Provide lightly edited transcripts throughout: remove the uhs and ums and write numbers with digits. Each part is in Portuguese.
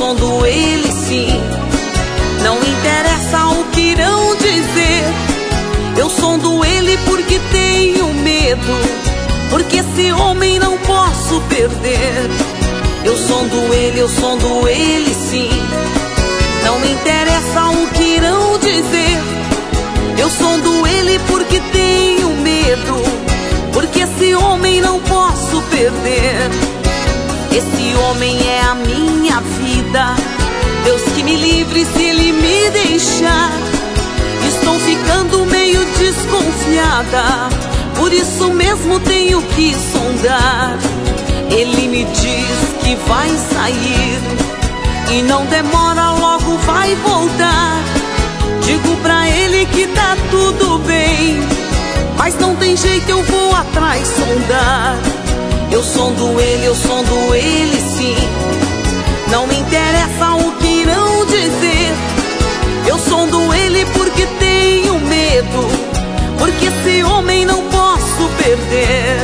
sondo ele sim. Não interessa o que irão dizer, eu sondo ele porque tenho medo, porque esse homem não posso perder. Eu sondo ele sim. Não me interessa o que irão dizer, eu sondo ele porque tenho medo, porque esse homem não posso perder. Esse homem é a minha vida, Deus que me livre se ele me deixar. Estou ficando meio desconfiada, por isso mesmo tenho que sondar. Ele me diz que vai sair e não demora, logo vai voltar. Digo pra ele que tá tudo bem, mas não tem jeito, eu vou atrás sondar. Eu sondo ele sim. Não me interessa o que irão dizer, eu sondo ele porque tenho medo, porque esse homem não posso perder.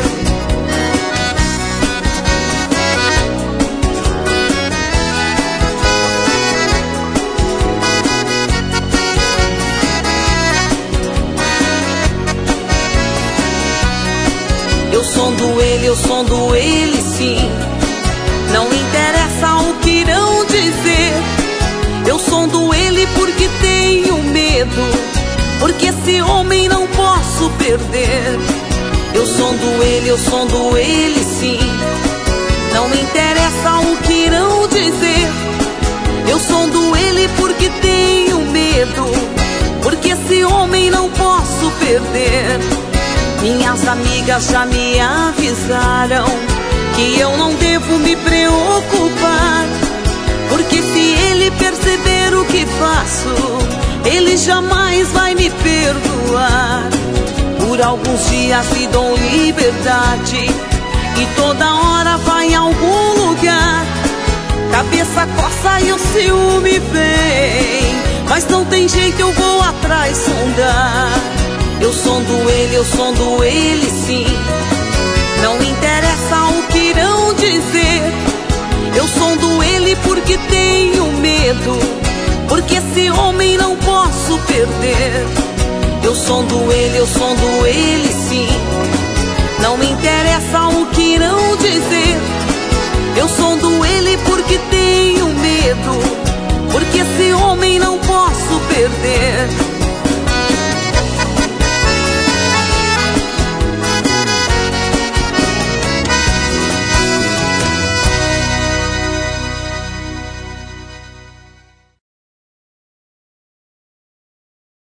Eu sondo ele sim. Não interessa o que irão dizer, eu sondo ele porque tenho medo, porque esse homem não posso perder. Eu sondo ele sim. Não me interessa o que irão dizer, eu sondo ele porque tenho medo, porque esse homem não posso perder. Minhas amigas já me avisaram que eu não devo me preocupar, porque se ele perceber o que faço, ele jamais vai me perdoar. Por alguns dias lhe dou liberdade e toda hora vai em algum lugar. Cabeça coça e o ciúme vem, mas não tem jeito, eu vou atrás sondar. Eu sondo ele sim. Não interessa o que irão dizer, eu sondo ele porque tenho medo, porque esse homem não posso perder. Eu sondo ele sim. Não me interessa o que irão dizer, eu sondo ele porque tenho medo, porque esse homem não posso perder.